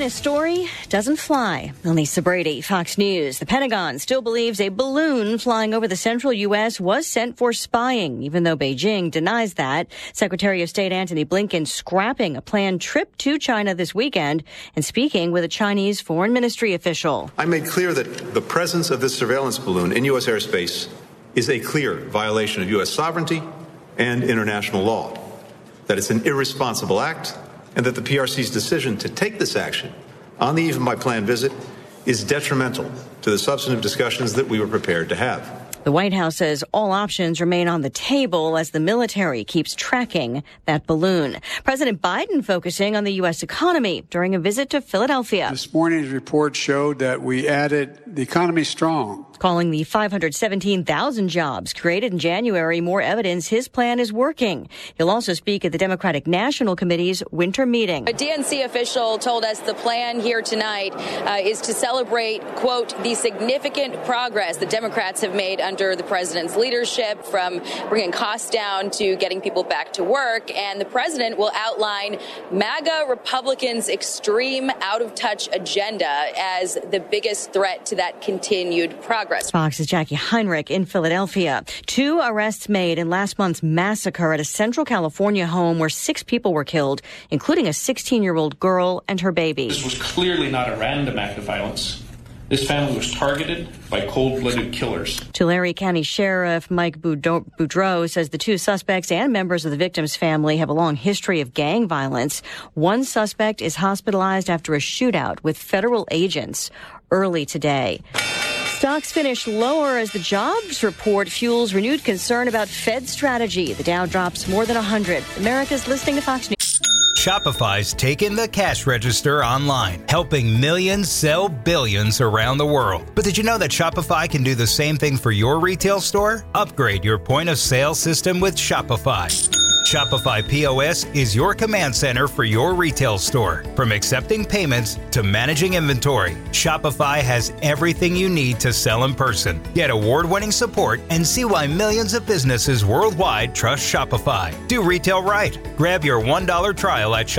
China's story doesn't fly. Lisa Brady, Fox News. The Pentagon still believes a balloon flying over the central U.S. was sent for spying, even though Beijing denies that. Secretary of State Antony Blinken scrapping a planned trip to China this weekend and speaking with a Chinese foreign ministry official. I made clear that the presence of this surveillance balloon in U.S. airspace is a clear violation of U.S. sovereignty and international law, that it's an irresponsible act, and that the PRC's decision to take this action on the eve of my planned visit is detrimental to the substantive discussions that we were prepared to have. The White House says all options remain on the table as the military keeps tracking that balloon. President Biden focusing on the U.S. economy during a visit to Philadelphia. This morning's report showed that we added the economy strong. Calling the 517,000 jobs created in January more evidence his plan is working. He'll also speak at the Democratic National Committee's winter meeting. A DNC official told us the plan here tonight is to celebrate, quote, the significant progress the Democrats have made under the president's leadership, from bringing costs down to getting people back to work. And the president will outline MAGA Republicans' extreme out-of-touch agenda as the biggest threat to that continued progress. Fox's Jackie Heinrich in Philadelphia. 2 arrests made in last month's massacre at a Central California home where 6 people were killed, including a 16-year-old girl and her baby. This was clearly not a random act of violence. This family was targeted by cold-blooded killers. Tulare County Sheriff Mike Boudreau says the 2 suspects and members of the victim's family have a long history of gang violence. One suspect is hospitalized after a shootout with federal agents early today. Stocks finish lower as the jobs report fuels renewed concern about Fed strategy. The Dow drops more than 100. America's listening to Fox News. Shopify's taken the cash register online, helping millions sell billions around the world. But did you know that Shopify can do the same thing for your retail store? Upgrade your point of sale system with Shopify. Shopify POS is your command center for your retail store. From accepting payments to managing inventory, Shopify has everything you need to sell in person. Get award-winning support and see why millions of businesses worldwide trust Shopify. Do retail right. Grab your $1 trial at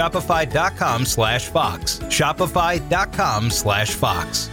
shopify.com/Fox. Shopify.com/Fox.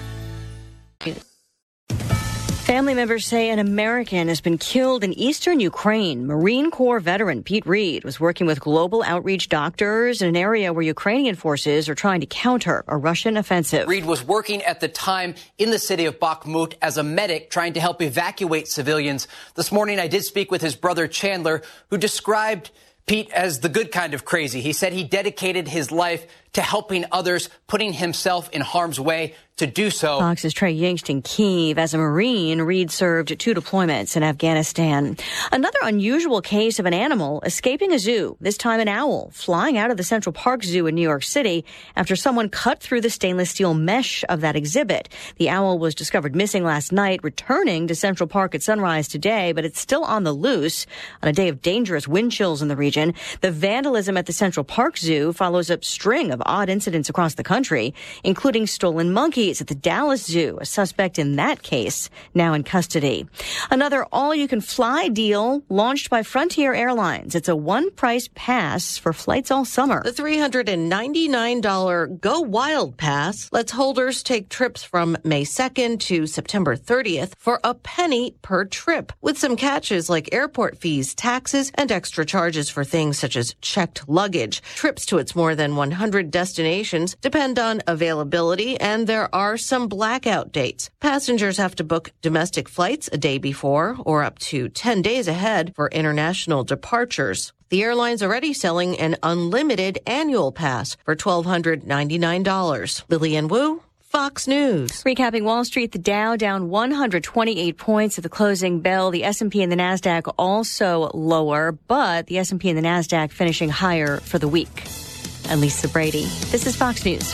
Family members say an American has been killed in eastern Ukraine. Marine Corps veteran Pete Reed was working with global outreach doctors in an area where Ukrainian forces are trying to counter a Russian offensive. Reed was working at the time in the city of Bakhmut as a medic trying to help evacuate civilians. This morning I did speak with his brother Chandler, who described Pete as the good kind of crazy. He said he dedicated his life to helping others, putting himself in harm's way to do so. Fox's Trey Yingst in Kyiv. As a Marine, Reed served 2 deployments in Afghanistan. Another unusual case of an animal escaping a zoo, this time an owl, flying out of the Central Park Zoo in New York City after someone cut through the stainless steel mesh of that exhibit. The owl was discovered missing last night, returning to Central Park at sunrise today, but it's still on the loose on a day of dangerous wind chills in the region. The vandalism at the Central Park Zoo follows a string of odd incidents across the country, including stolen monkeys at the Dallas Zoo, a suspect in that case now in custody. Another all-you-can-fly deal launched by Frontier Airlines. It's a one-price pass for flights all summer. The $399 Go Wild Pass lets holders take trips from May 2nd to September 30th for a penny per trip, with some catches like airport fees, taxes, and extra charges for things such as checked luggage. Trips to its more than 100 destinations depend on availability, and there are some blackout dates. Passengers have to book domestic flights a day before or up to 10 days ahead for international departures. The airline's already selling an unlimited annual pass for $1,299. Lillian Wu, Fox News. Recapping Wall Street, the Dow down 128 points at the closing bell. The S&P and the NASDAQ also lower, but the S&P and the NASDAQ finishing higher for the week. I'm Lisa Brady. This is Fox News.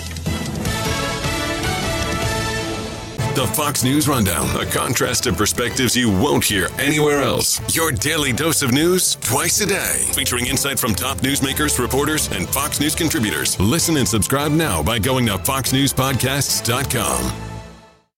The Fox News Rundown, a contrast of perspectives you won't hear anywhere else. Your daily dose of news twice a day, featuring insight from top newsmakers, reporters, and Fox News contributors. Listen and subscribe now by going to foxnewspodcasts.com.